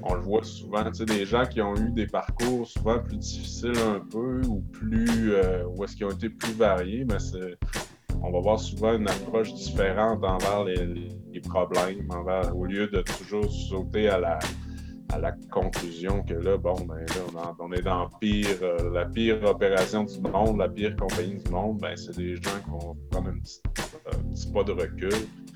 on le voit souvent, tu sais, des gens qui ont eu des parcours souvent plus difficiles un peu ou plus ou est-ce qu'ils ont été plus variés, mais on va voir souvent une approche différente envers les problèmes, au lieu de toujours sauter à la conclusion que là, bon, ben là, on est dans la pire opération du monde, la pire compagnie du monde, ben c'est des gens qui vont prendre un petit pas de recul.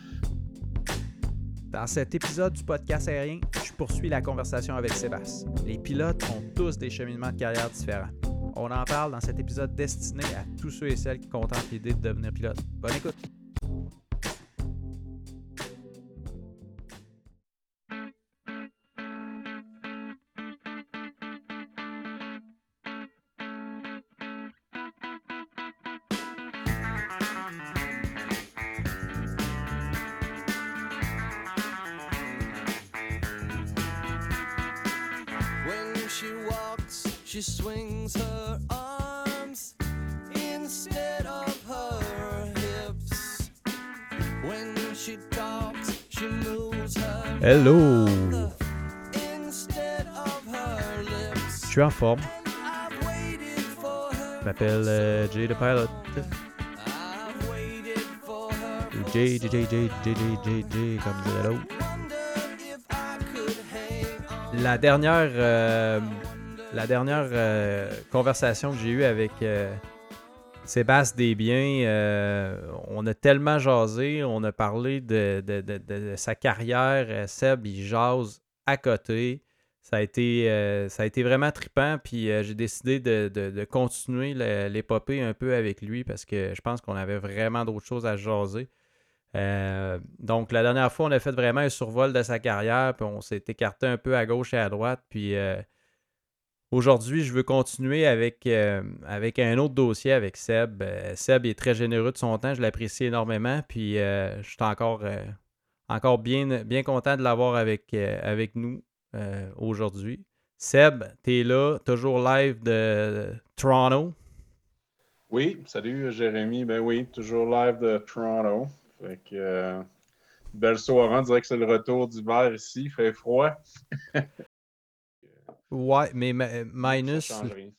Dans cet épisode du podcast aérien, je poursuis la conversation avec Sébastien. Les pilotes ont tous des cheminements de carrière différents. On en parle dans cet épisode destiné à tous ceux et celles qui contemplent l'idée de devenir pilote. Bonne écoute! She swings her arms instead of her hips. When she talks, she moves her Hello! instead of her lips. Je suis en forme. Je m'appelle Jay the Pilot. Ou Jay, comme dirait l'autre. La dernière conversation que j'ai eue avec Sébastien Desbiens, on a tellement jasé, on a parlé de sa carrière. Seb, il jase à côté. Ça a été vraiment trippant, puis j'ai décidé de continuer l'épopée un peu avec lui parce que je pense qu'on avait vraiment d'autres choses à jaser. Donc, la dernière fois, on a fait vraiment un survol de sa carrière, puis on s'est écarté un peu à gauche et à droite, puis aujourd'hui, je veux continuer avec un autre dossier avec Seb. Seb est très généreux de son temps, je l'apprécie énormément, puis je suis encore bien content de l'avoir avec nous aujourd'hui. Seb, t'es là, toujours live de Toronto. Oui, salut Jérémy. Ben oui, toujours live de Toronto. Fait que belle soirée, on dirait que c'est le retour d'hiver ici, il fait froid. Ouais, mais minus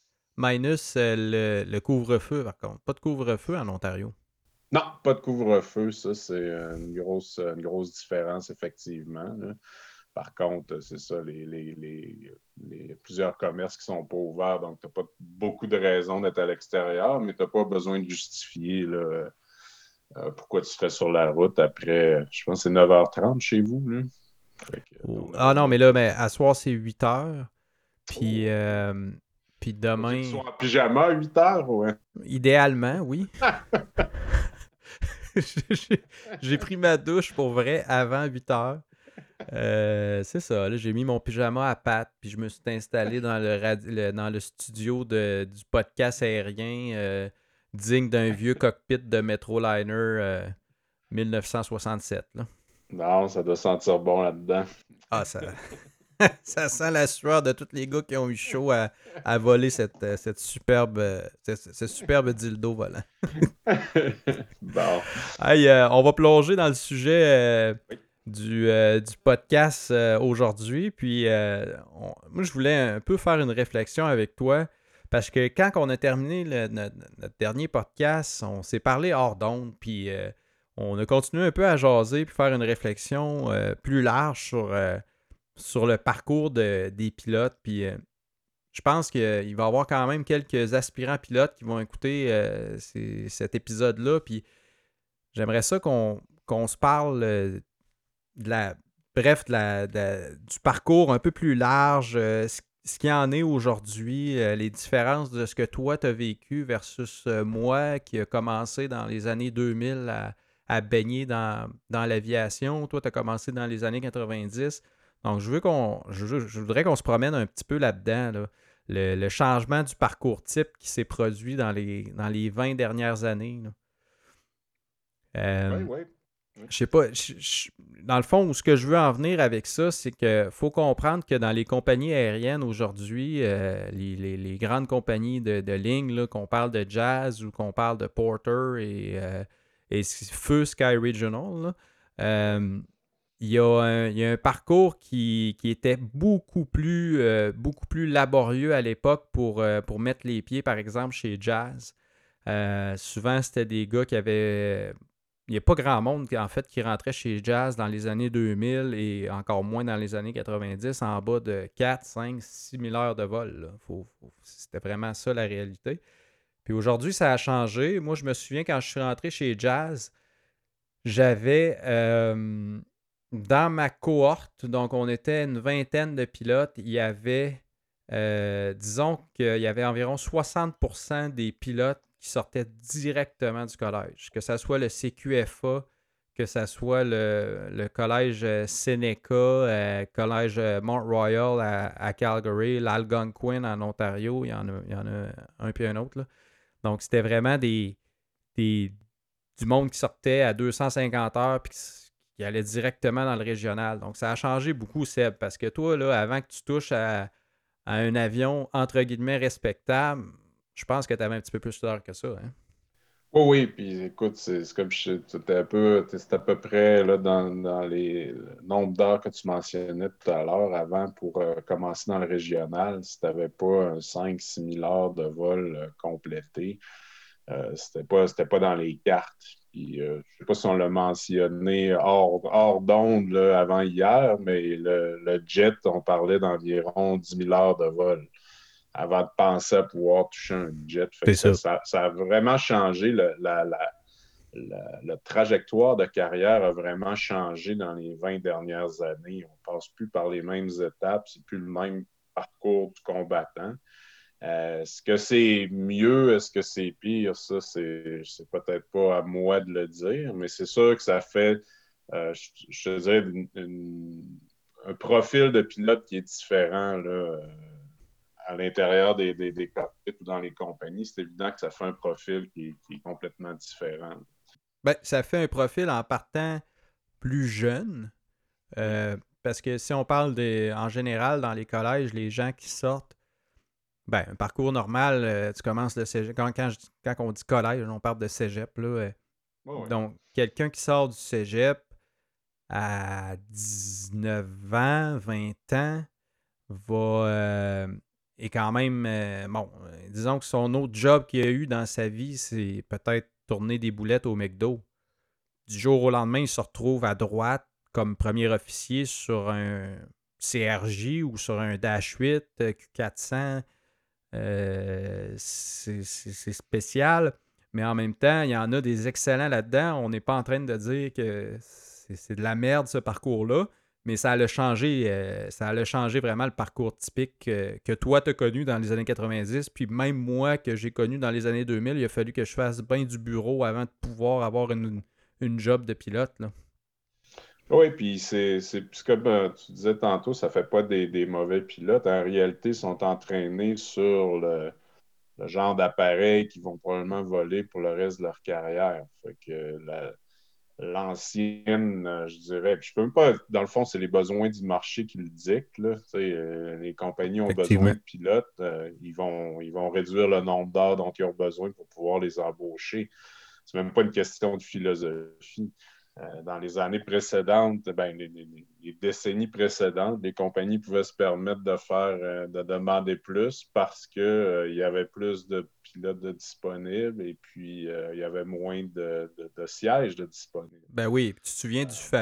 le couvre-feu, par contre. Pas de couvre-feu en Ontario. Non, pas de couvre-feu, ça, c'est une grosse différence, effectivement. Là. Par contre, c'est ça, les plusieurs commerces qui sont pas ouverts, donc tu n'as pas beaucoup de raisons d'être à l'extérieur, mais tu n'as pas besoin de justifier là, pourquoi tu serais sur la route après, je pense que c'est 9h30 chez vous. Là. Non, mais là, à soir, c'est 8h. Puis, puis demain... Tu sois en pyjama à 8h, ouais? Idéalement, oui. J'ai pris ma douche pour vrai avant 8h. C'est ça, là, j'ai mis mon pyjama à pattes, puis je me suis installé dans le studio du podcast aérien digne d'un vieux cockpit de Metroliner 1967. Là. Non, ça doit sentir bon là-dedans. Ah, ça sent la sueur de tous les gars qui ont eu chaud à voler ce superbe dildo volant. Bon. Hey, on va plonger dans le sujet du podcast aujourd'hui. Puis, moi, je voulais un peu faire une réflexion avec toi. Parce que quand on a terminé notre dernier podcast, on s'est parlé hors d'onde. Puis, on a continué un peu à jaser puis faire une réflexion plus large sur le parcours des pilotes. Puis, je pense qu'il va y avoir quand même quelques aspirants pilotes qui vont écouter cet épisode-là. Puis, j'aimerais ça qu'on se parle du parcours un peu plus large, ce qu'il y en est aujourd'hui, les différences de ce que toi tu as vécu versus moi qui a commencé dans les années 2000 à baigner dans l'aviation. Toi, tu as commencé dans les années 90. Donc, je voudrais qu'on se promène un petit peu là-dedans, là. Le changement du parcours type qui s'est produit dans les 20 dernières années. Oui. Je sais pas, dans le fond, ce que je veux en venir avec ça, c'est qu'il faut comprendre que dans les compagnies aériennes aujourd'hui, les grandes compagnies de ligne, là, qu'on parle de Jazz ou qu'on parle de Porter et Feu Sky Regional, là, il y a un parcours qui était beaucoup plus laborieux à l'époque pour mettre les pieds, par exemple, chez Jazz. Souvent, c'était des gars qui avaient... Il n'y a pas grand monde, en fait, qui rentrait chez Jazz dans les années 2000 et encore moins dans les années 90 en bas de 4, 5, 6 000 heures de vol. Là. C'était vraiment ça la réalité. Puis aujourd'hui, ça a changé. Moi, je me souviens quand je suis rentré chez Jazz, j'avais dans ma cohorte, donc on était une vingtaine de pilotes, il y avait, disons qu'il y avait environ 60% des pilotes qui sortaient directement du collège, que ce soit le CQFA, que ce soit le collège Seneca, collège Mont-Royal à Calgary, l'Algonquin en Ontario, il y en a un puis un autre. Là. Donc c'était vraiment du monde qui sortait à 250 heures puis qui allait directement dans le régional. Donc, ça a changé beaucoup, Seb, parce que toi, là, avant que tu touches à un avion, entre guillemets, respectable, je pense que tu avais un petit peu plus d'heures que ça. Hein? Oui, oui, puis écoute, c'est comme c'était à peu près là, dans les le nombre d'heures que tu mentionnais tout à l'heure avant pour commencer dans le régional. Si tu n'avais pas un 5-6 000 heures de vol complété, c'était pas dans les cartes. Puis, je ne sais pas si on l'a mentionné hors d'onde là, avant hier, mais le jet, on parlait d'environ 10 000 heures de vol avant de penser à pouvoir toucher un jet. Fait C'est que ça. ça a vraiment changé. La trajectoire de carrière a vraiment changé dans les 20 dernières années. On ne passe plus par les mêmes étapes, c'est plus le même parcours du combattant. Est-ce que c'est mieux, est-ce que c'est pire? Ça, c'est peut-être pas à moi de le dire, mais c'est sûr que ça fait, je te dirais, un profil de pilote qui est différent là, à l'intérieur des cockpits ou dans les compagnies. C'est évident que ça fait un profil qui est complètement différent. Ben, ça fait un profil en partant plus jeune. Oui, Parce que si on parle en général dans les collèges, les gens qui sortent, ben, un parcours normal, tu commences le cégep. Quand on dit collège, on parle de cégep. Là, oui, oui. donc, quelqu'un qui sort du cégep à 19 ans, 20 ans, va est quand même bon, disons que son autre job qu'il a eu dans sa vie, c'est peut-être tourner des boulettes au McDo. Du jour au lendemain, il se retrouve à droite comme premier officier sur un CRJ ou sur un Dash 8 Q400. C'est spécial, mais en même temps, il y en a des excellents là-dedans. On n'est pas en train de dire que c'est de la merde ce parcours-là, mais ça a changé vraiment le parcours typique que toi tu as connu dans les années 90, puis même moi que j'ai connu dans les années 2000, il a fallu que je fasse bien du bureau avant de pouvoir avoir une job de pilote. Là. Oui, puis c'est comme tu disais tantôt, ça fait pas des mauvais pilotes. En réalité, ils sont entraînés sur le genre d'appareil qu'ils vont probablement voler pour le reste de leur carrière. Fait que l'ancienne, je dirais, puis je peux même pas, dans le fond, c'est les besoins du marché qui le dictent. Là. Tu sais, les compagnies ont besoin Effectivement. de pilotes, ils vont réduire le nombre d'heures dont ils ont besoin pour pouvoir les embaucher. C'est même pas une question de philosophie. Dans les années précédentes, ben, les décennies précédentes, les compagnies pouvaient se permettre de demander plus parce qu'il y avait plus de pilotes de disponibles et puis il y avait moins de sièges de disponibles. Ben oui, tu te souviens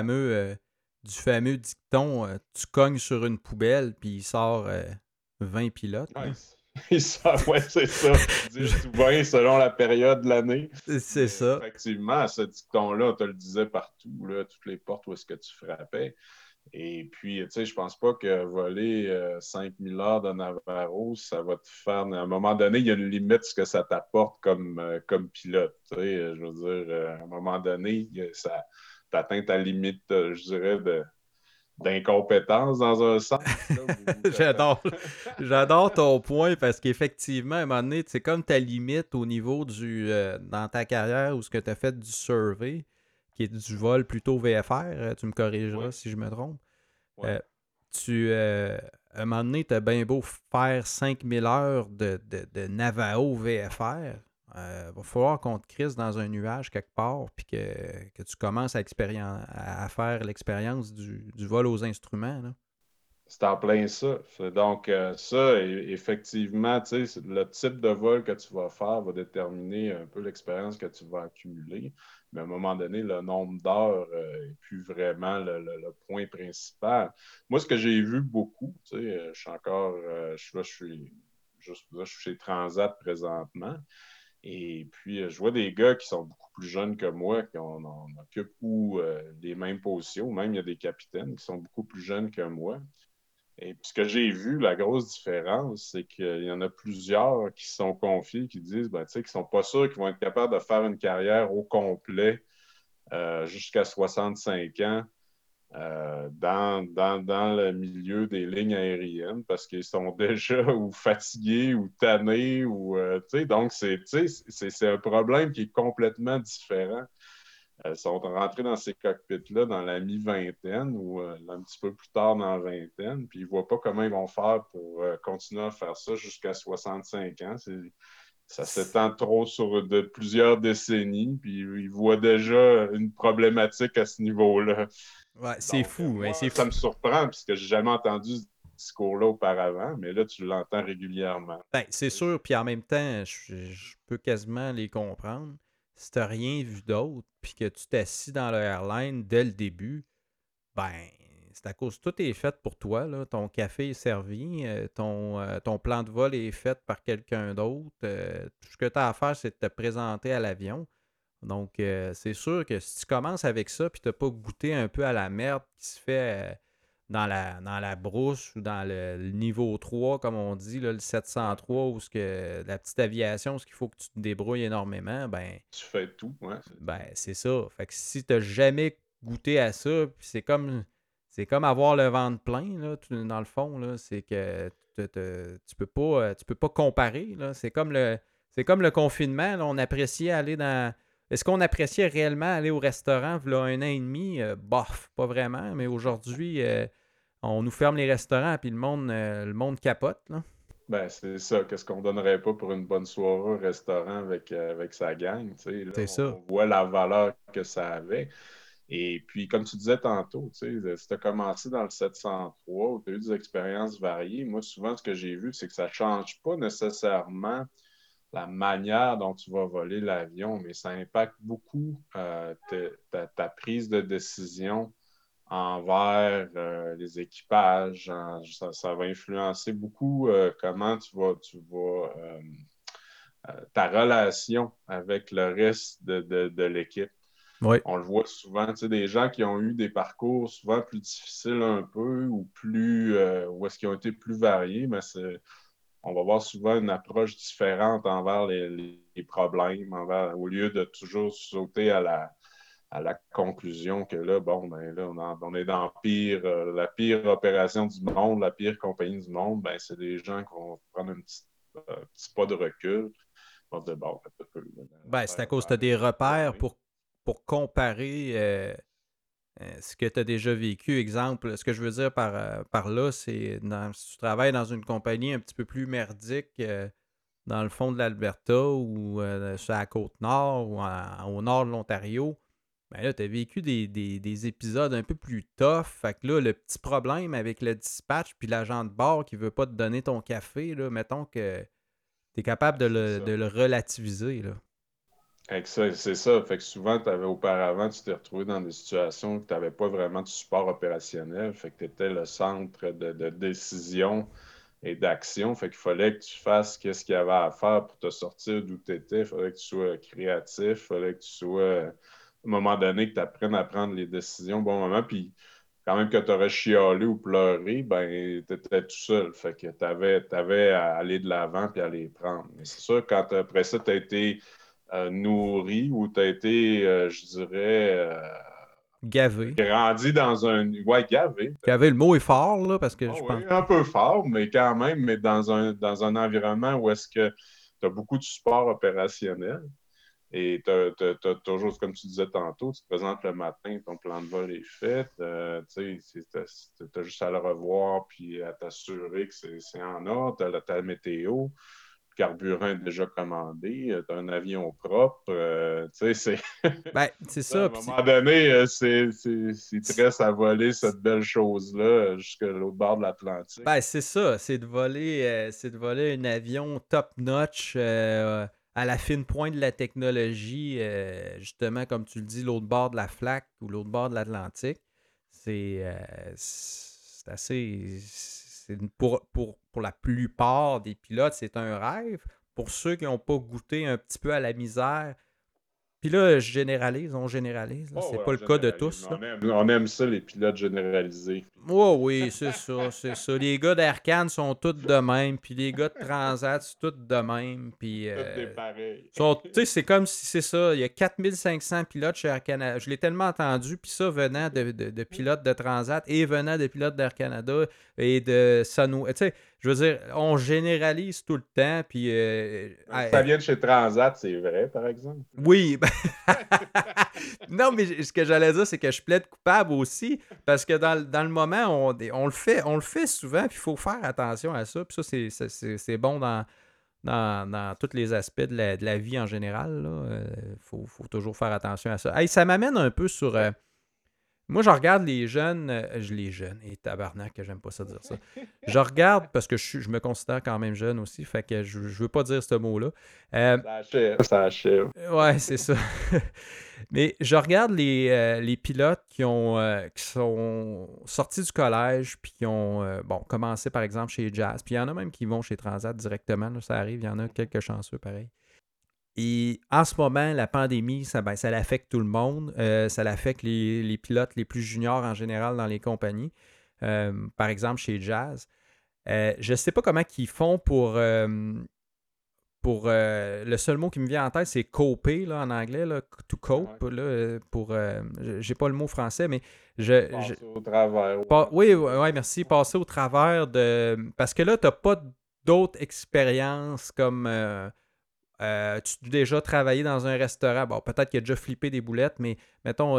du fameux dicton tu cognes sur une poubelle puis il sort 20 pilotes. Là. Nice. Ouais, c'est ça. 10 ou 20 selon la période de l'année. C'est Mais ça. effectivement, ce dicton-là, on te le disait partout, là, toutes les portes où est-ce que tu frappais. Et puis, tu sais, je pense pas que voler 5000 heures de Navarro, ça va te faire. À un moment donné, il y a une limite ce que ça t'apporte comme pilote. Tu sais, je veux dire, à un moment donné, ça t'atteint ta limite, je dirais, d'incompétence dans un sens. Là, où J'adore. J'adore ton point parce qu'effectivement, à un moment donné, c'est comme ta limite au niveau dans ta carrière ou ce que tu as fait du survey, qui est du vol plutôt VFR, tu me corrigeras Oui, si je me trompe. oui. Euh, à un moment donné, tu as bien beau faire 5000 heures de Navajo VFR. va falloir qu'on te crisse dans un nuage quelque part, puis que tu commences à faire l'expérience du vol aux instruments. Là. C'est en plein ça. Donc, ça, effectivement, tu sais, le type de vol que tu vas faire va déterminer un peu l'expérience que tu vas accumuler. Mais à un moment donné, le nombre d'heures n'est plus vraiment le point principal. Moi, ce que j'ai vu beaucoup, tu sais, je suis encore, je suis juste là, je suis chez Transat présentement. Et puis, je vois des gars qui sont beaucoup plus jeunes que moi, qui on occupe ou les mêmes positions. Même, il y a des capitaines qui sont beaucoup plus jeunes que moi. Et puis, ce que j'ai vu, la grosse différence, c'est qu'il y en a plusieurs qui sont confiés, qui disent, ben, tu sais, qu'ils ne sont pas sûrs qu'ils vont être capables de faire une carrière au complet jusqu'à 65 ans dans le milieu des lignes aériennes parce qu'ils sont déjà ou fatigués ou tannés. Tu sais, donc, c'est un problème qui est complètement différent. Sont rentrés dans ces cockpits-là dans la mi-vingtaine ou un petit peu plus tard dans la vingtaine, puis ils ne voient pas comment ils vont faire pour continuer à faire ça jusqu'à 65 ans. Ça s'étend trop sur plusieurs décennies, puis ils voient déjà une problématique à ce niveau-là. Ouais, c'est Donc, fou. moi, C'est ça fou. me surprend, puisque je n'ai jamais entendu ce discours-là auparavant, mais là, tu l'entends régulièrement. Ben, c'est sûr, puis en même temps, je peux quasiment les comprendre. Si tu n'as rien vu d'autre, puis que tu t'assis dans le airline dès le début, ben, c'est à cause tout est fait pour toi. Là. Ton café est servi, ton plan de vol est fait par quelqu'un d'autre. Tout ce que tu as à faire, c'est de te présenter à l'avion. Donc, c'est sûr que si tu commences avec ça, puis tu n'as pas goûté un peu à la merde qui se fait dans la brousse ou dans le niveau 3, comme on dit, là, le Ouais. 703, ou la petite aviation, ce qu'il faut que tu te débrouilles énormément, Tu fais tout, ouais. ben c'est ça. Fait que si tu n'as jamais goûté à ça, puis c'est comme avoir le ventre plein, là, dans le fond, là, c'est que tu peux pas comparer. Là. C'est comme le confinement. Là, on appréciait aller dans. Est-ce qu'on appréciait réellement aller au restaurant il y a 1 an et demi? Bof, pas vraiment. Mais aujourd'hui, on nous ferme les restaurants puis le monde capote. Là. Ben, c'est ça. Qu'est-ce qu'on donnerait pas pour une bonne soirée au restaurant avec sa gang? Tu sais, là, C'est ça. on voit la valeur que ça avait. Et puis, comme tu disais tantôt, tu sais, si tu as commencé dans le 703 ou tu as eu des expériences variées, moi, souvent, ce que j'ai vu, c'est que ça ne change pas nécessairement la manière dont tu vas voler l'avion, mais ça impacte beaucoup ta prise de décision envers les équipages. Ça va influencer beaucoup comment ta relation avec le reste de l'équipe. Oui. On le voit souvent, tu sais, des gens qui ont eu des parcours souvent plus difficiles un peu ou où est-ce qu'ils ont été plus variés, mais on va voir souvent une approche différente envers les problèmes, au lieu de toujours sauter à la conclusion que là, bon, ben là, on est dans la pire opération du monde, la pire compagnie du monde, ben c'est des gens qui vont prendre un petit pas de recul. On va dire, bon, Ben, c'est à l'affaire cause va que tu as aller des bien. repères pour comparer ce que tu as déjà vécu. Exemple, ce que je veux dire par là, c'est si tu travailles dans une compagnie un petit peu plus merdique dans le fond de l'Alberta ou sur la côte nord ou au nord de l'Ontario, ben là, tu as vécu des épisodes un peu plus tough. Fait que là, le petit problème avec le dispatch puis l'agent de bord qui veut pas te donner ton café, là, mettons que tu es capable Ben, de c'est le, ça. de le relativiser. Là. Avec ça, c'est ça. Fait que souvent, auparavant, tu t'es retrouvé dans des situations où tu n'avais pas vraiment de support opérationnel. Fait que tu étais le centre de décision et d'action. Fait qu'il fallait que tu fasses ce qu'il y avait à faire pour te sortir d'où tu étais. Il fallait que tu sois créatif. Il fallait que tu sois, à un moment donné, que tu apprennes à prendre les décisions au bon moment. Puis, quand même que tu aurais chialé ou pleuré, ben, tu étais tout seul. Fait que tu avais à aller de l'avant puis à les prendre. Mais c'est sûr, quand après ça, tu as été nourri ou tu as été, je dirais, Gavé. grandi dans un. Ouais, gavé. Gavé, le mot est fort, là, parce que Ah je oui, pense. un peu fort, mais quand même, mais dans un environnement où est-ce que tu as beaucoup de support opérationnel et tu as toujours, comme tu disais tantôt, tu te présentes le matin, ton plan de vol est fait, tu as juste à le revoir puis à t'assurer que c'est en ordre, tu as ta météo. carburant est déjà commandé, tu as un avion propre. Tu sais, c'est. Ben, c'est À un ça. moment donné, c'est te reste à voler cette belle chose-là jusqu'à l'autre bord de l'Atlantique. Ben, c'est ça. C'est de voler un avion top-notch à la fine pointe de la technologie, justement, comme tu le dis, l'autre bord de la flaque ou l'autre bord de l'Atlantique. C'est assez. Pour la plupart des pilotes, c'est un rêve. Pour ceux qui n'ont pas goûté un petit peu à la misère, puis là, on généralise, là. Oh, C'est ouais, pas on le cas de généralise. tous, là. On aime ça, les pilotes généralisés. Oh oui, c'est ça, c'est ça. Les gars d'Air Cannes sont tous de même, puis les gars de Transat, c'est tous de même, puis Toutes des pareils. tu sais, c'est comme si c'est ça, il y a 4500 pilotes chez Air Canada. Je l'ai tellement entendu, puis ça venant de pilotes de Transat et venant de pilotes d'Air Canada et de Sunway. Tu sais, je veux dire, on généralise tout le temps, puis Ça vient de chez Transat, c'est vrai, par exemple. oui, ben, non, mais ce que j'allais dire, c'est que je plaide coupable aussi, parce que dans le moment, on le fait souvent, puis il faut faire attention à ça. Puis ça, c'est bon dans tous les aspects de la vie en général. Il faut toujours faire attention à ça. Hey, ça m'amène un peu sur. Moi, je regarde les jeunes, les jeunes, et tabarnak, que j'aime pas ça dire ça. Je regarde, parce que je me considère quand même jeune aussi, fait que je veux pas dire ce mot-là. Ça achève, ça achève. Ouais, c'est ça. Mais je regarde les pilotes qui sont sortis du collège puis qui ont bon, commencé par exemple chez Jazz. Puis il y en a même qui vont chez Transat directement. Là, ça arrive, il y en a quelques chanceux pareil. Et en ce moment, la pandémie, ça l'affecte tout le monde. Ça l'affecte les pilotes les plus juniors en général dans les compagnies. Par exemple, chez Jazz. Je ne sais pas comment ils font pour le seul mot qui me vient en tête, c'est coper là, en anglais, là, to cope. Ouais. Là, j'ai pas le mot français, mais Passer au travers. oui, ouais, merci. Passer au travers de. Parce que là, tu n'as pas d'autres expériences comme tu as déjà travaillé dans un restaurant. Bon, peut-être qu'il a déjà flippé des boulettes, mais mettons,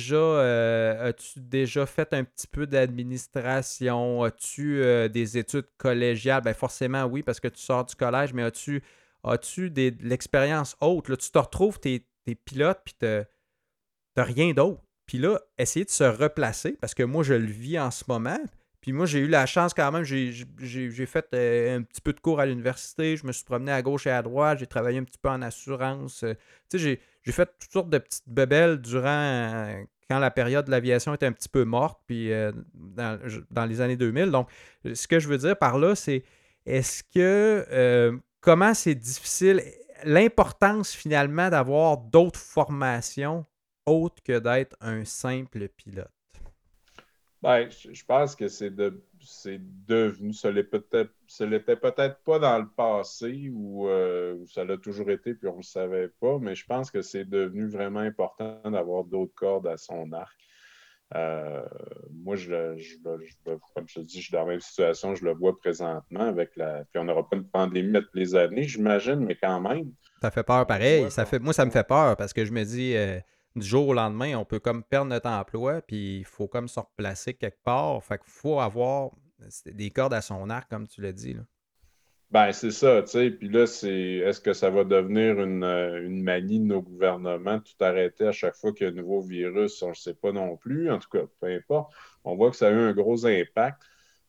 as-tu déjà fait un petit peu d'administration? As-tu des études collégiales? Ben forcément, oui, parce que tu sors du collège, mais as-tu de l'expérience haute? Là, tu te retrouves, t'es pilote, puis t'as rien d'autre. Puis là, essayer de se replacer, parce que moi, je le vis en ce moment. Puis moi, j'ai eu la chance quand même, j'ai fait un petit peu de cours à l'université, je me suis promené à gauche et à droite, j'ai travaillé un petit peu en assurance. Tu sais, j'ai fait toutes sortes de petites bebelles durant quand la période de l'aviation était un petit peu morte, puis dans les années 2000. Donc, ce que je veux dire par là, c'est est-ce que comment c'est difficile, l'importance finalement d'avoir d'autres formations autres que d'être un simple pilote. Ben, je pense que c'est devenu, ce l'était peut-être pas dans le passé où ça l'a toujours été puis on le savait pas, mais je pense que c'est devenu vraiment important d'avoir d'autres cordes à son arc. Euh, Moi, comme je te dis, je suis dans la même situation, je le vois présentement avec puis on n'aura pas une pandémie à toutes les années, j'imagine, mais quand même, Ça fait peur on pareil. voit qu'on. Moi, ça me fait peur parce que je me dis, du jour au lendemain, on peut comme perdre notre emploi, puis il faut comme se replacer quelque part. Fait qu'il faut avoir des cordes à son arc, comme tu l'as dit. Là. Ben, c'est ça, tu sais. Puis là, est-ce que ça va devenir une manie de nos gouvernements de tout arrêter à chaque fois qu'il y a un nouveau virus? On ne sait pas non plus. En tout cas, peu importe. On voit que ça a eu un gros impact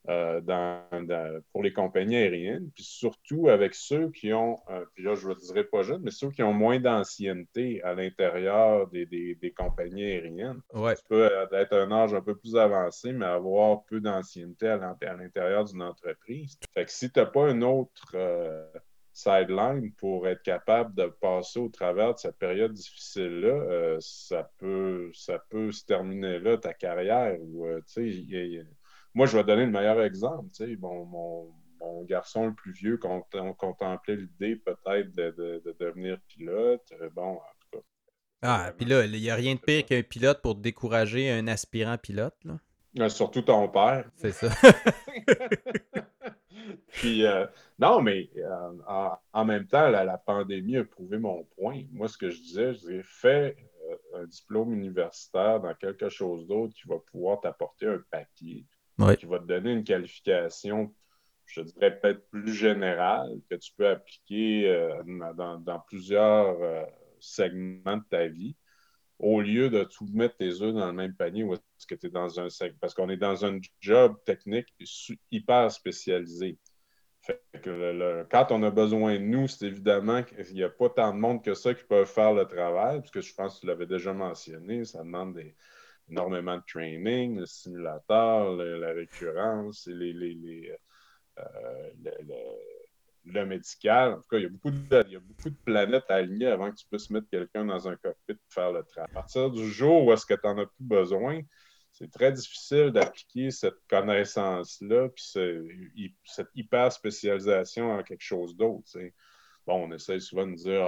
pour les compagnies aériennes, puis surtout avec ceux qui ont, puis là, je ne dirais pas jeunes, mais ceux qui ont moins d'ancienneté à l'intérieur des compagnies aériennes. Parce que Ouais. tu peux être un âge un peu plus avancé, mais avoir peu d'ancienneté à l'intérieur d'une entreprise. Fait que si tu n'as pas une autre sideline pour être capable de passer au travers de cette période difficile-là, ça peut se terminer là, ta carrière. Tu sais, moi, je vais donner le meilleur exemple. Tu sais, mon garçon le plus vieux on contemplait l'idée peut-être de devenir pilote. Bon, en tout cas, Ah, puis là, il n'y a rien de pire qu'un pilote pour décourager un aspirant pilote. Là. Surtout ton père. C'est ça. Puis, non, mais en même temps, la pandémie a prouvé mon point. Moi, ce que je disais, fais un diplôme universitaire dans quelque chose d'autre qui va pouvoir t'apporter un papier, Ouais. qui va te donner une qualification, je te dirais peut-être plus général, que tu peux appliquer dans plusieurs segments de ta vie, au lieu de tout mettre tes œufs dans le même panier où est-ce que tu es dans un segment. Parce qu'on est dans un job technique hyper spécialisé. Fait que quand on a besoin de nous, c'est évidemment qu'il n'y a pas tant de monde que ça qui peuvent faire le travail, puisque je pense que tu l'avais déjà mentionné, ça demande énormément de training, le simulateur, la récurrence, et le médical. En tout cas, il y a beaucoup de planètes à aligner avant que tu puisses mettre quelqu'un dans un cockpit pour faire le travail. À partir du jour où est-ce que tu n'en as plus besoin, c'est très difficile d'appliquer cette connaissance-là puis cette hyper-spécialisation en quelque chose d'autre. T'sais. Bon, on essaie souvent de dire,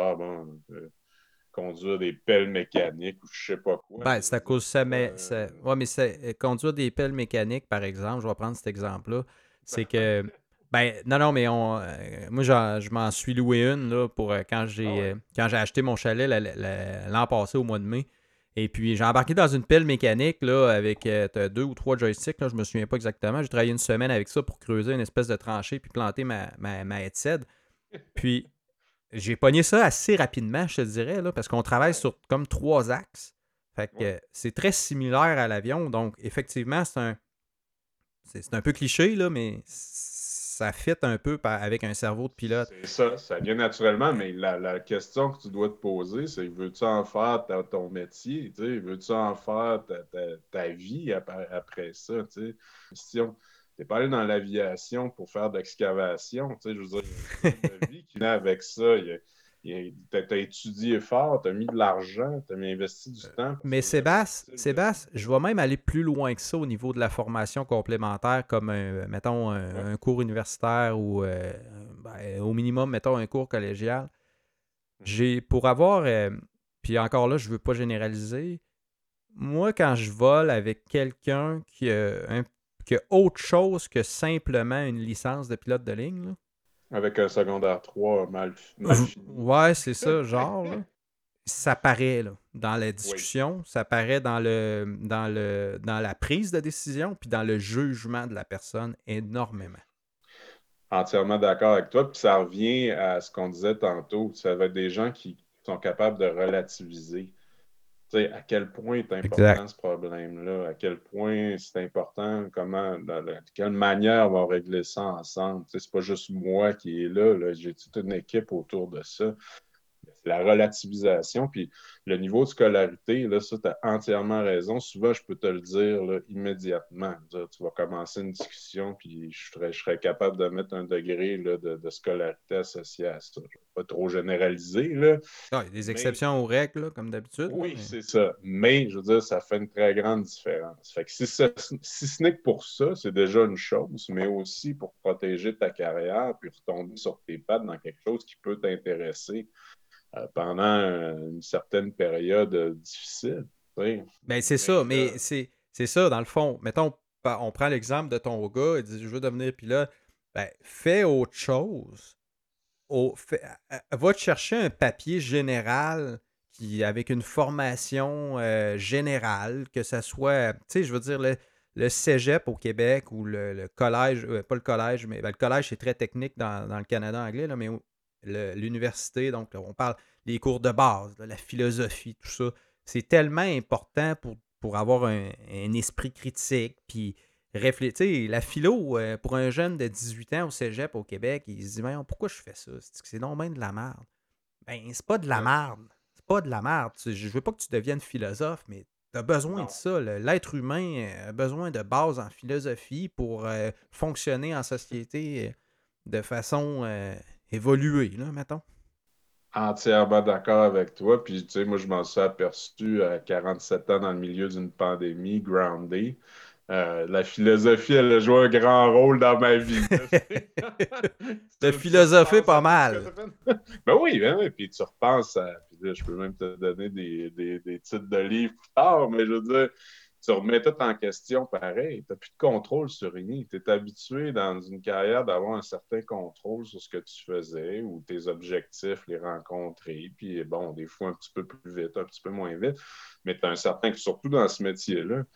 conduire des pelles mécaniques ou je sais pas quoi. Ben, c'est à cause ça, mais ouais, mais conduire des pelles mécaniques, par exemple, je vais prendre cet exemple-là, c'est que ben non, non, mais moi je m'en suis loué une là, pour quand j'ai acheté mon chalet l'an passé au mois de mai. Et puis j'ai embarqué dans une pelle mécanique là, avec 2 ou 3 joysticks, là, je me souviens pas exactement. J'ai travaillé une semaine avec ça pour creuser une espèce de tranchée puis planter ma headset. Puis j'ai pogné ça assez rapidement, je te dirais, là, parce qu'on travaille sur comme 3 axes. Fait que c'est très similaire à l'avion. Donc, effectivement, c'est un peu cliché, là, mais ça fit un peu avec un cerveau de pilote. C'est ça vient naturellement, mais la question que tu dois te poser, c'est veux-tu en faire ton métier? Veux-tu en faire ta vie après ça? T'sais? Si tu n'es pas allé dans l'aviation pour faire d'excavation, je veux dire, il y a une style de vie qui naît avec ça. Tu as étudié fort, tu as mis de l'argent, tu as investi du temps. Mais Sébastien, je vais même aller plus loin que ça au niveau de la formation complémentaire, comme, mettons, un cours universitaire ou au minimum, mettons, un cours collégial. Pour avoir, puis encore là, je ne veux pas généraliser, moi, quand je vole avec quelqu'un qui a autre chose que simplement une licence de pilote de ligne, là, Avec un secondaire 3 mal fini. ouais, c'est ça, genre, là. Ça paraît là, dans la Oui. discussion, ça paraît dans la prise de décision, puis dans le jugement de la personne énormément. Entièrement d'accord avec toi. Puis ça revient à ce qu'on disait tantôt. Ça va être des gens qui sont capables de relativiser. Tu sais, à quel point est important ce problème-là, à quel point c'est important, de quelle manière on va régler ça ensemble. Tu sais, c'est pas juste moi qui est là, j'ai toute une équipe autour de ça. C'est la relativisation, puis le niveau de scolarité, là, ça, tu as entièrement raison. Souvent, je peux te le dire là, immédiatement. Tu vas commencer une discussion, puis je serais capable de mettre un degré là, de scolarité associé à ça. Je ne vais pas trop généraliser, là. Il y a des exceptions aux règles, là, comme d'habitude. Oui, c'est ça. Mais, je veux dire, ça fait une très grande différence. Fait que si ce n'est que pour ça, c'est déjà une chose, mais aussi pour protéger ta carrière, puis retomber sur tes pattes dans quelque chose qui peut t'intéresser pendant une certaine période difficile. Oui. Ben, c'est ça, mais c'est ça, dans le fond. Mettons, on prend l'exemple de ton gars, il dit je veux devenir pilote. Ben, fais autre chose. Va te chercher un papier général avec une formation générale, que ce soit, tu sais, je veux dire, le cégep au Québec ou le collège, pas le collège, mais ben, le collège, c'est très technique dans le Canada anglais, là, mais l'université, donc là, on parle des cours de base, la philosophie, tout ça. C'est tellement important pour avoir un esprit critique, puis réfléchir. La philo, pour un jeune de 18 ans au cégep au Québec, il se dit pourquoi je fais ça? C'est donc bien de la merde. Ben, c'est pas de la merde. C'est pas de la merde. Je veux pas que tu deviennes philosophe, mais tu as besoin de ça. L'être humain a besoin de base en philosophie pour fonctionner en société de façon évoluée, là, mettons. Entièrement d'accord avec toi. Puis, tu sais, moi, je m'en suis aperçu à 47 ans dans le milieu d'une pandémie, groundé. La philosophie, elle a joué un grand rôle dans ma vie. De philosopher pas mal. Ben oui, ben oui. Puis tu repenses à. Puis là, je peux même te donner des titres de livres plus tard, mais je veux dire, tu remets tout en question pareil. Tu n'as plus de contrôle sur rien. Tu es habitué dans une carrière d'avoir un certain contrôle sur ce que tu faisais ou tes objectifs, les rencontrer. Puis bon, des fois un petit peu plus vite, un petit peu moins vite. Mais tu as un certain, surtout dans ce métier-là,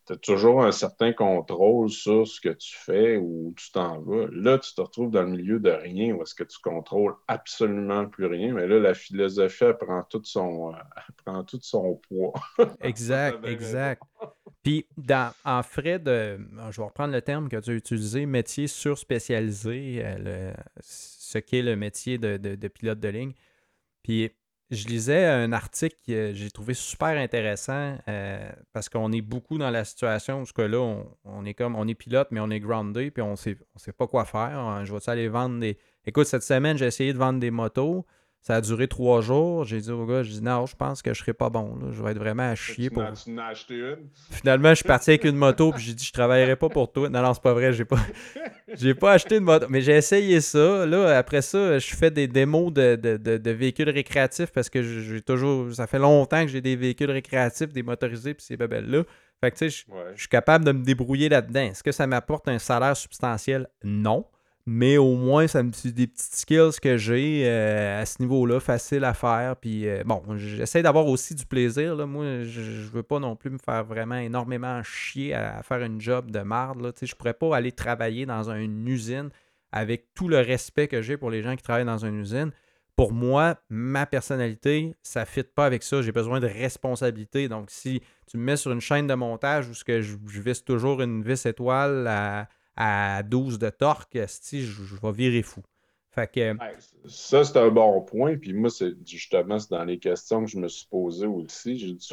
as toujours un certain contrôle sur ce que tu fais ou où tu t'en vas. Là, tu te retrouves dans le milieu de rien où est-ce que tu contrôles absolument plus rien. Mais là, la philosophie, elle prend elle prend tout son poids. Ça, t'as Exact, bien raison. exact. Puis, en frais de, je vais reprendre le terme que tu as utilisé, métier surspécialisé, ce qu'est le métier de pilote de ligne. Puis, je lisais un article que j'ai trouvé super intéressant parce qu'on est beaucoup dans la situation où ce que là, on est pilote, mais on est groundé, puis on sait pas quoi faire. Je vais aller vendre des. Écoute, cette semaine, j'ai essayé de vendre des motos. Ça a duré 3 jours. J'ai dit au gars, je dis non, je pense que je serai pas bon. Là. Je vais être vraiment à chier pour. Tu en as acheté une? Finalement, je suis parti avec une moto, puis j'ai dit je travaillerai pas pour toi. Non, non, c'est pas vrai, j'ai pas acheté de moto. Mais j'ai essayé ça. Là, après ça, je fais des démos de véhicules récréatifs parce que j'ai toujours. Ça fait longtemps que j'ai des véhicules récréatifs, des motorisés, puis ces bébelles-là. Fait que tu sais, Ouais. je suis capable de me débrouiller là-dedans. Est-ce que ça m'apporte un salaire substantiel? Non. Mais au moins, ça me dit des petites skills que j'ai à ce niveau-là, facile à faire. Puis bon, j'essaie d'avoir aussi du plaisir. Là. Moi, je veux pas non plus me faire vraiment énormément chier à faire une job de marde. Là. Tu sais, je pourrais pas aller travailler dans une usine avec tout le respect que j'ai pour les gens qui travaillent dans une usine. Pour moi, ma personnalité, ça ne fit pas avec ça. J'ai besoin de responsabilité. Donc, si tu me mets sur une chaîne de montage où je visse toujours une vis étoile à 12 de torque, je vais virer fou. Fait que, Ouais, ça, c'est un bon point. Puis moi, c'est dans les questions que je me suis posées aussi. J'ai dit,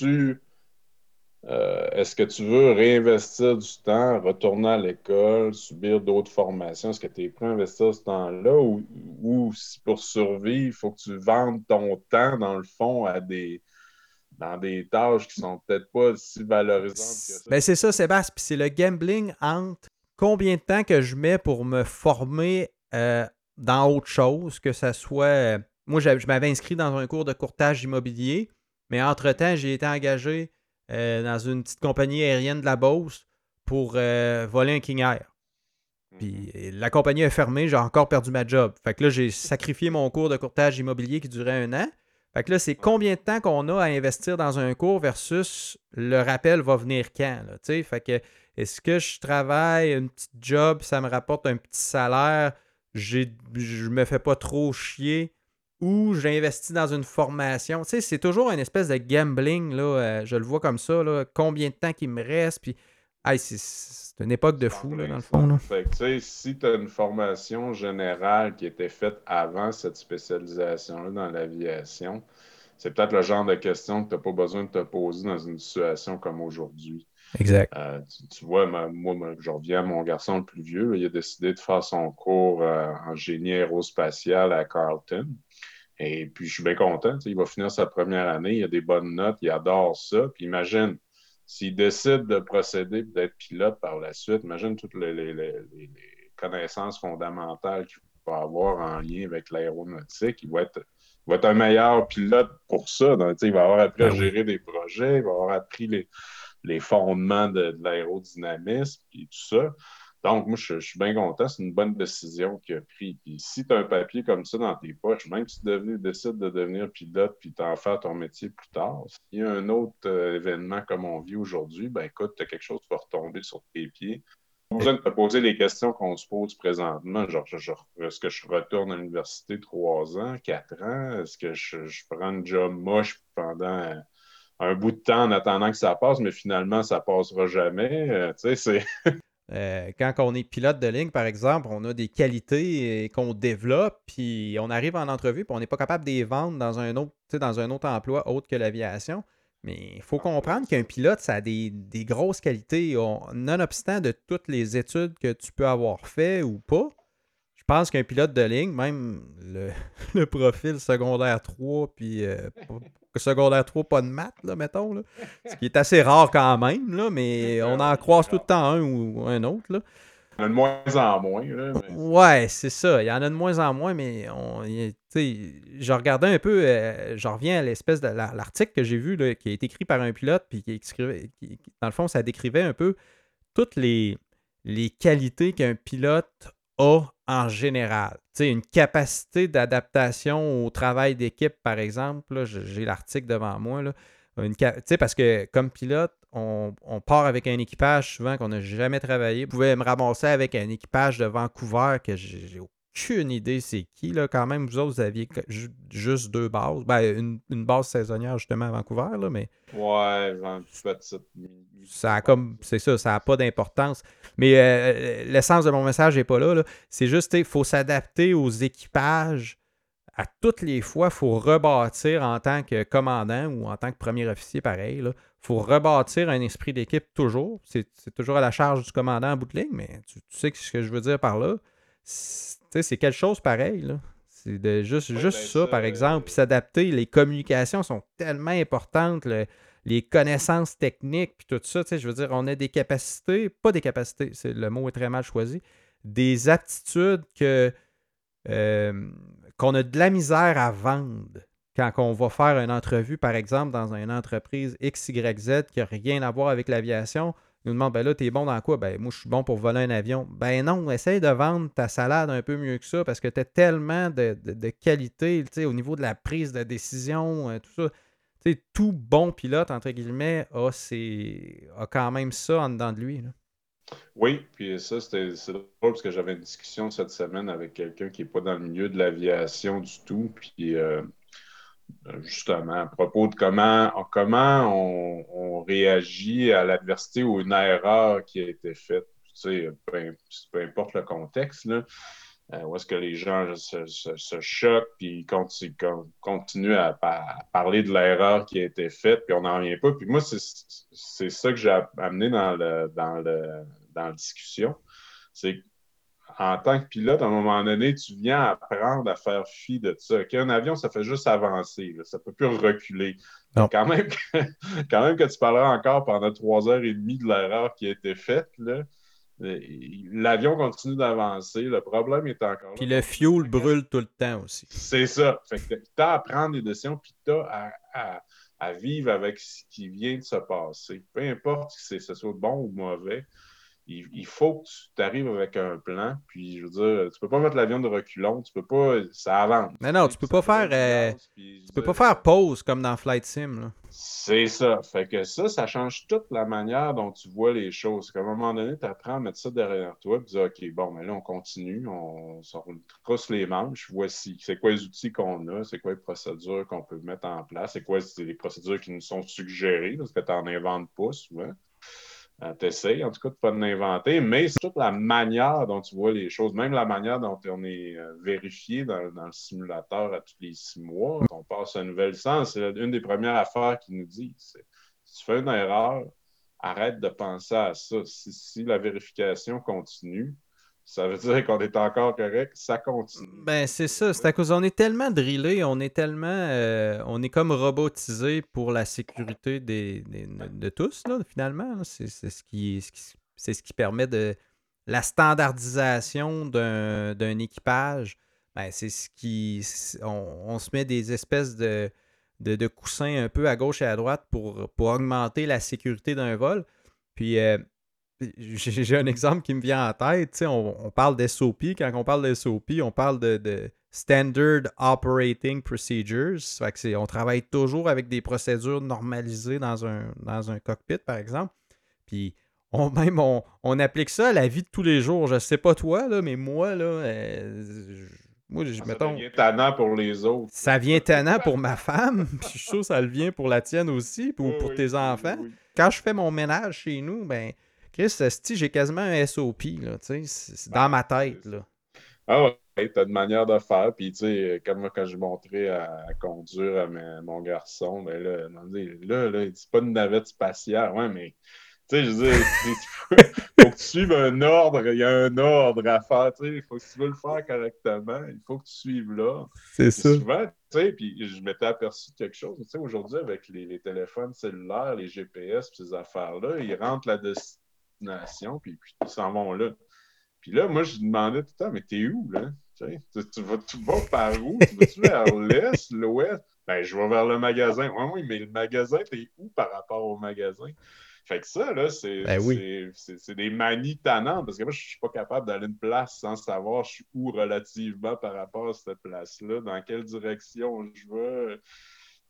est-ce que tu veux réinvestir du temps, retourner à l'école, subir d'autres formations? Est-ce que tu es prêt à investir ce temps-là ou si pour survivre, il faut que tu vendes ton temps, dans le fond, dans des tâches qui sont peut-être pas si valorisantes que ça? ben c'est ça, Sébastien. Puis c'est le gambling entre combien de temps que je mets pour me former dans autre chose, que ça soit. Moi, je m'avais inscrit dans un cours de courtage immobilier, mais entre-temps, j'ai été engagé dans une petite compagnie aérienne de la Beauce pour voler un King Air. Puis la compagnie a fermé, j'ai encore perdu ma job. Fait que là, j'ai sacrifié mon cours de courtage immobilier qui durait 1 an. Fait que là, c'est combien de temps qu'on a à investir dans un cours versus le rappel va venir quand, là, tu sais? Fait que est-ce que je travaille une petite job, ça me rapporte un petit salaire, je me fais pas trop chier, ou j'investis dans une formation? Tu sais, c'est toujours une espèce de gambling, là, je le vois comme ça, là, combien de temps qu'il me reste, puis hey, c'est une époque de C'est en fou, là, dans plein le ça. fond, là. Fait que, tu sais, si tu as une formation générale qui était faite avant cette spécialisation-là dans l'aviation, c'est peut-être le genre de question que tu n'as pas besoin de te poser dans une situation comme aujourd'hui. Exact. Tu vois, moi, je reviens à mon garçon le plus vieux. Il a décidé de faire son cours en génie aérospatial à Carleton. Et puis, je suis bien content. Il va finir sa première année. Il a des bonnes notes. Il adore ça. Puis, imagine, s'il décide de procéder et d'être pilote par la suite, imagine toutes les connaissances fondamentales qu'il va avoir en lien avec l'aéronautique. Il va être un meilleur pilote pour ça. Donc, il va avoir appris à Ben oui. gérer des projets. Il va avoir appris les fondements de l'aérodynamisme et tout ça. Donc, moi, je suis bien content. C'est une bonne décision qu'il a prise. Puis, si tu as un papier comme ça dans tes poches, même si tu décides de devenir pilote puis t'en faire ton métier plus tard, s'il y a un autre événement comme on vit aujourd'hui, ben écoute, tu as quelque chose qui va retomber sur tes pieds. Pas besoin de te poser les questions qu'on se pose présentement. Genre, est-ce que je retourne à l'université 3 ans, 4 ans? Est-ce que je prends un job moche pendant un bout de temps en attendant que ça passe, mais finalement, ça passera jamais? Tu sais, c'est. Quand on est pilote de ligne, par exemple, on a des qualités qu'on développe, puis on arrive en entrevue, puis on n'est pas capable de les vendre dans un autre, tu sais, dans un autre emploi autre que l'aviation. Mais il faut comprendre qu'un pilote, ça a des grosses qualités. Nonobstant de toutes les études que tu peux avoir fait ou pas, je pense qu'un pilote de ligne, même le profil secondaire 3, puis secondaire 3, pas de maths, là, mettons, là, ce qui est assez rare quand même, là, mais on en croise tout le temps un ou un autre. Là. Il y en a de moins en moins. Là, mais Ouais, c'est ça. Il y en a de moins en moins, mais tu sais, je regardais un peu, je reviens à l'espèce de l'article que j'ai vu là, qui a été écrit par un pilote, puis dans le fond, ça décrivait un peu toutes les qualités qu'un pilote a en général. Tu sais, une capacité d'adaptation au travail d'équipe, par exemple. Là, j'ai l'article devant moi. Là. Tu sais, parce que comme pilote, on part avec un équipage souvent qu'on n'a jamais travaillé. Vous pouvez me ramasser avec un équipage de Vancouver que j'ai aucune idée c'est qui. Là. Quand même, vous autres, vous aviez juste 2 bases. Ben, une base saisonnière justement à Vancouver, là, mais Ouais, une petite. ça a comme. C'est ça, ça n'a pas d'importance. Mais l'essence de mon message n'est pas là. Là. C'est juste, il faut s'adapter aux équipages. À toutes les fois, il faut rebâtir en tant que commandant ou en tant que premier officier, pareil. Il faut rebâtir un esprit d'équipe toujours. C'est toujours à la charge du commandant en bout de ligne, mais tu sais ce que je veux dire par là. C'est quelque chose pareil. Là. C'est juste Ben ça, ça, par exemple. Puis s'adapter. Les communications sont tellement importantes. Les connaissances techniques, puis tout ça. Je veux dire, on a des capacités, pas des capacités, le mot est très mal choisi, des aptitudes qu'on a de la misère à vendre quand on va faire une entrevue, par exemple, dans une entreprise XYZ qui n'a rien à voir avec l'aviation. Ils nous demandent, ben là, t'es bon dans quoi? Ben, moi, je suis bon pour voler un avion. Ben non, essaye de vendre ta salade un peu mieux que ça parce que tu as tellement de qualité au niveau de la prise de décision, tout ça. Tout bon pilote, entre guillemets, a quand même ça en dedans de lui. Là. Oui, puis ça, c'est drôle parce que j'avais une discussion cette semaine avec quelqu'un qui n'est pas dans le milieu de l'aviation du tout. Puis justement, à propos de comment on réagit à l'adversité ou une erreur qui a été faite. Tu sais, peu importe le contexte, là, où est-ce que les gens se choquent puis continuent à parler de l'erreur qui a été faite, puis on n'en revient pas. Puis moi, c'est ça que j'ai amené dans la discussion. C'est en tant que pilote, à un moment donné, tu viens apprendre à faire fi de ça. Un avion, ça fait juste avancer. Là. Ça ne peut plus reculer. Non. Quand même, quand même que tu parleras encore pendant 3 heures et demie de l'erreur qui a été faite, là, l'avion continue d'avancer. Le problème est encore là. Puis le fuel brûle tout le temps aussi. C'est ça. Fait que tu as à prendre des décisions, puis tu as à vivre avec ce qui vient de se passer. Peu importe si ce soit bon ou mauvais, il faut que tu arrives avec un plan. Puis, je veux dire, tu peux pas mettre l'avion de reculons, tu peux pas. Ça avance. Non, tu peux pas faire. Tu peux pas faire pause comme dans Flight Sim. Là. C'est ça. Fait que ça change toute la manière dont tu vois les choses. Qu'à un moment donné, tu apprends à mettre ça derrière toi et dire OK, bon, mais là, on continue, on trousse les manches, voici. C'est quoi les outils qu'on a, c'est quoi les procédures qu'on peut mettre en place, c'est quoi les procédures qui nous sont suggérées, parce que tu n'en inventes pas souvent. T'essayes, en tout cas, de ne pas l'inventer, mais c'est toute la manière dont tu vois les choses, même la manière dont on est vérifié dans le simulateur à tous les 6 mois. On passe à une nouvelle licence. C'est une des premières affaires qu'ils nous disent. Si tu fais une erreur, arrête de penser à ça. Si la vérification continue, ça veut dire qu'on est encore correct, ça continue. Ben, c'est ça. C'est à cause on est tellement drillé, on est tellement. On est comme robotisé pour la sécurité de tous, là, finalement. Là. C'est ce qui permet de. La standardisation d'un équipage, ben, c'est ce qui. On se met des espèces de coussins un peu à gauche et à droite pour augmenter la sécurité d'un vol. Puis. J'ai un exemple qui me vient en tête. On parle d'SOP. Quand on parle de SOP, on parle de Standard Operating Procedures. Fait que on travaille toujours avec des procédures normalisées dans un cockpit, par exemple. Puis on applique ça à la vie de tous les jours. Je sais pas toi, là, mais moi, là, ça devient tannant pour les autres. Ça vient tannant pour ma femme. Puis je suis sûr que ça le vient pour la tienne aussi, ou pour tes enfants. Oui. Quand je fais mon ménage chez nous, ben Chris, j'ai quasiment un SOP, là, c'est dans ma tête. Là. Ah ouais, t'as une manière de faire. Puis, tu sais, comme quand j'ai montré à conduire à mon garçon, ben là, c'est pas une navette spatiale. Ouais, mais, tu sais, je veux dire, faut que tu suives un ordre. Il y a un ordre à faire, tu sais. Il faut que tu veux le faire correctement. Il faut que tu suives là. C'est ça. Souvent, tu sais, puis je m'étais aperçu de quelque chose. Tu sais, aujourd'hui, avec les téléphones cellulaires, les GPS, puis ces affaires-là, ils rentrent la destination, puis ils s'en vont là. Puis là, moi, je demandais tout le temps, mais t'es où, là? Tu vas par où? Tu vas-tu vers l'est, l'ouest? Ben, je vais vers le magasin. Oui, mais le magasin, t'es où par rapport au magasin? Fait que ça, là, c'est des manies tannantes, parce que moi, je suis pas capable d'aller une place sans savoir je suis où relativement par rapport à cette place-là, dans quelle direction je vais.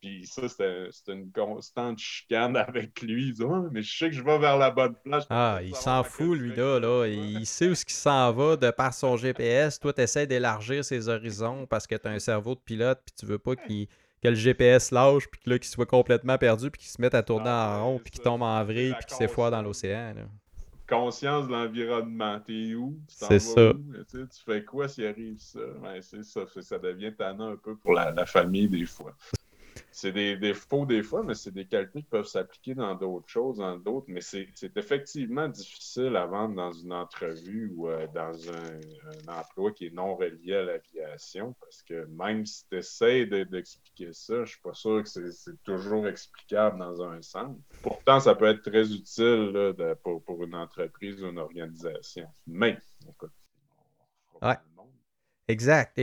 Puis ça, c'était une constante chicane avec lui. Il dit ouais, mais je sais que je vais vers la bonne place. Ah, il s'en fout, lui, là. Il sait où ce qu'il s'en va de par son GPS. Toi, tu essaies d'élargir ses horizons parce que tu as un cerveau de pilote puis tu veux pas que le GPS lâche puis qu'il soit complètement perdu puis qu'il se mette à tourner en rond puis qu'il tombe en vrille puis qu'il s'effoire dans l'océan. Là. Conscience de l'environnement. T'es où? Tu t'en C'est vas ça. où? Tu fais quoi s'il arrive ça? Ben, c'est ça. Ça devient tannant un peu pour la famille des fois. C'est des défauts des fois, mais c'est des qualités qui peuvent s'appliquer dans d'autres choses, dans d'autres. Mais c'est effectivement difficile à vendre dans une entrevue ou dans un emploi qui est non relié à l'aviation, parce que même si tu essaies d'expliquer ça, je suis pas sûr que c'est toujours explicable dans un sens. Pourtant, ça peut être très utile là, pour une entreprise ou une organisation. Mais, écoute, Ouais. Exact.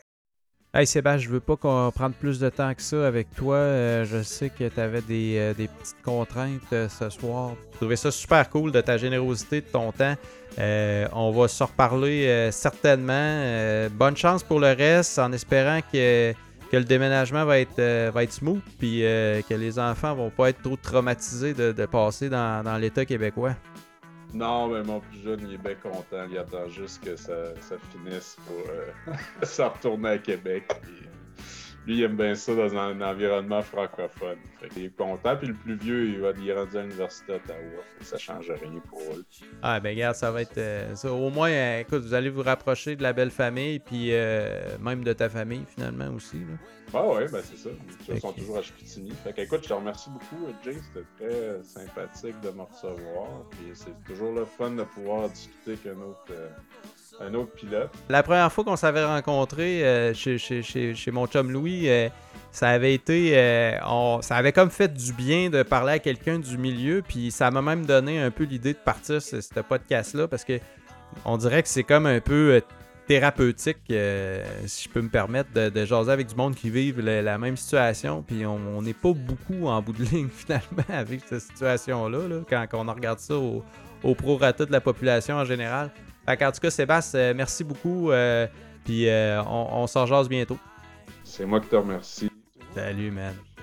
Hey Sébastien, je veux pas qu'on prenne plus de temps que ça avec toi. Je sais que tu avais des petites contraintes ce soir. Je trouvais ça super cool de ta générosité, de ton temps. On va se reparler certainement. Bonne chance pour le reste, en espérant que le déménagement va être smooth puis que les enfants vont pas être trop traumatisés de passer dans l'État québécois. Non, mais mon plus jeune, il est bien content. Il attend juste que ça finisse pour s'en retourner à Québec. Puis, lui, il aime bien ça dans un environnement francophone. Il est content. Puis le plus vieux, il est rendu à l'Université d'Ottawa. Ça ne change rien pour eux. Ah, ben regarde, ça va être ça. Au moins, écoute, vous allez vous rapprocher de la belle famille, puis même de ta famille, finalement, aussi. Là. Ah ouais, ben c'est ça. Ils sont toujours à Chicoutimi. Fait que, écoute, je te remercie beaucoup, Jay. C'était très sympathique de me recevoir. Puis c'est toujours le fun de pouvoir discuter avec un autre pilote. La première fois qu'on s'avait rencontré chez mon chum Louis, ça avait été... ça avait comme fait du bien de parler à quelqu'un du milieu, puis ça m'a même donné un peu l'idée de partir ce podcast-là, parce que on dirait que c'est comme un peu thérapeutique, si je peux me permettre, de jaser avec du monde qui vivent la même situation, puis on n'est pas beaucoup en bout de ligne, finalement, avec cette situation-là, là, quand on regarde ça au prorata de la population en général. Fait en tout cas, Sébastien, merci beaucoup. Puis on s'en jase bientôt. C'est moi qui te remercie. Salut, man.